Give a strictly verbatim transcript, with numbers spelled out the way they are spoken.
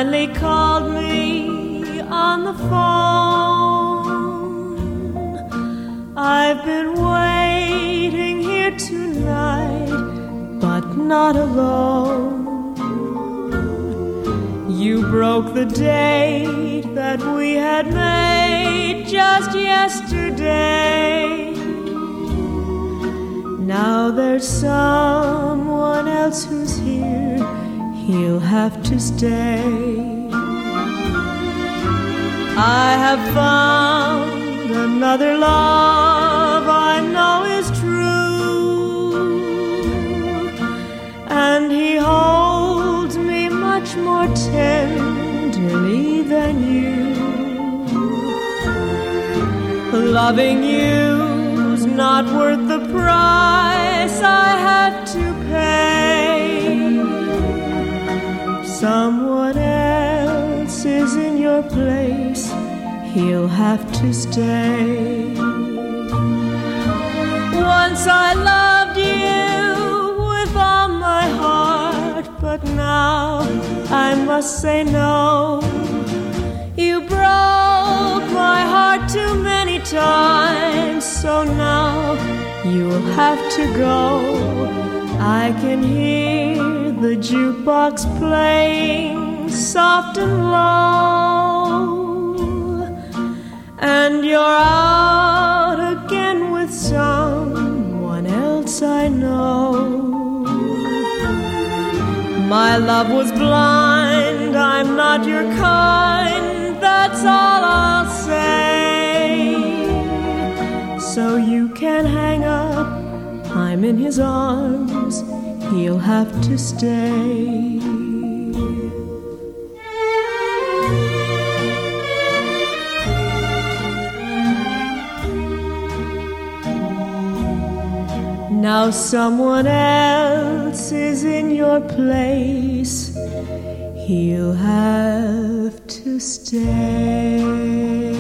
finally called me on the phone. I've been waiting here tonight, but not alone. You broke the date that we had made just yesterday. Now there's someone else who's here. He'll have to stay. I have found another love I know is true, and he holds me much more tenderly than you. Loving you's not worth the price I have to pay. Someone else is in your place. He'll have to stay. Once I loved you with all my heart, but now I must say no. You broke my heart too many times, so now you'll have to go. I can hear the jukebox playing soft and low, and you're out again with someone else I know. My love was blind, I'm not your kind, that's all I'll say. So you can hang up, I'm in his arms, he'll have to stay. Now someone else is in your place. He'll have to stay.